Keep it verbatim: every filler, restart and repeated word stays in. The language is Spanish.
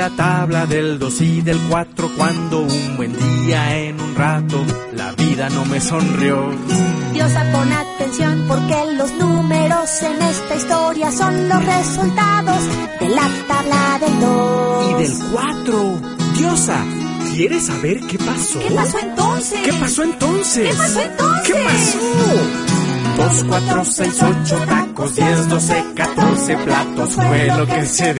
la tabla del dos y del cuatro, cuando un buen día en un rato la vida no me sonrió. Diosa, pon atención, porque los números en esta historia son los resultados de la tabla del dos. Y del cuatro. Diosa, ¿quieres saber qué pasó? ¿Qué pasó entonces? ¿Qué pasó entonces? ¿Qué pasó entonces? ¿Qué pasó? Dos, cuatro, seis, ocho tacos, diez, doce, catorce platos fue lo que se